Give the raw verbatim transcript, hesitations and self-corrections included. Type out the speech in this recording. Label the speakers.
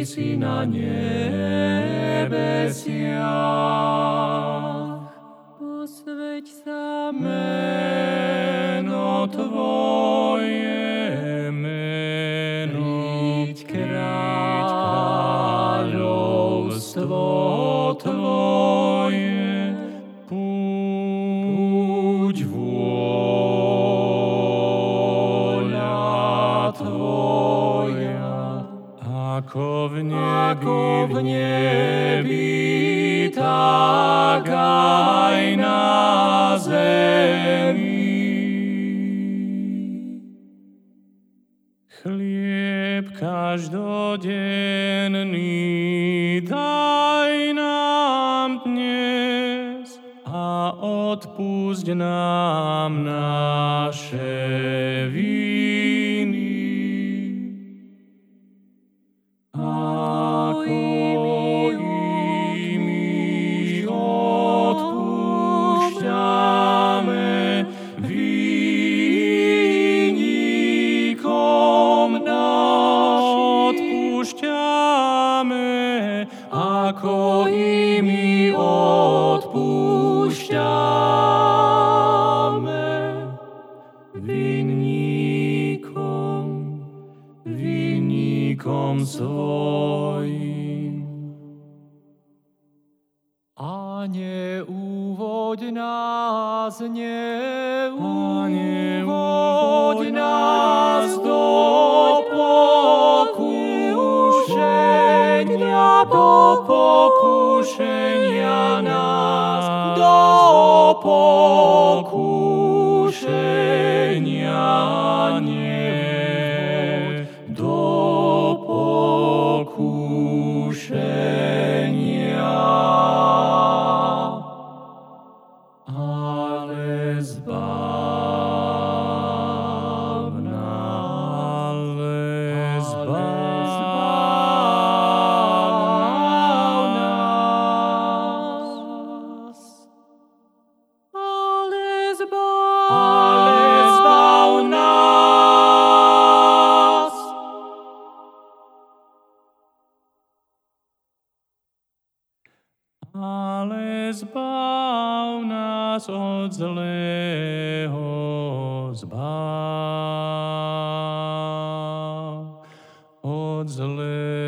Speaker 1: si na nebesiach.
Speaker 2: Posveď sa
Speaker 1: Meno Tvoje, meno,
Speaker 2: Príď
Speaker 1: kráľovstvo Tvoje, buď vôľa Tvoja, ako v nebi,
Speaker 2: Ako v
Speaker 1: nebi, tak aj na zemi. Chlieb každodenný daj nám dnes a odpusť nám naše viny, ako i my odpúšťame vinníkom našim. Odpúšťame, ako i my odpúšťame vinníkom, vinníkom svojim.
Speaker 2: A neúvoď nás, neúvoď nás do pokušenia, do pokušenia nás, do pokušenia nie, do pokušenia.
Speaker 1: Ale zbav nás, ale zbav nás,
Speaker 2: Ale zbav,
Speaker 1: ale zbav nás. Ale zbav nás od zlého, zbav od zlého.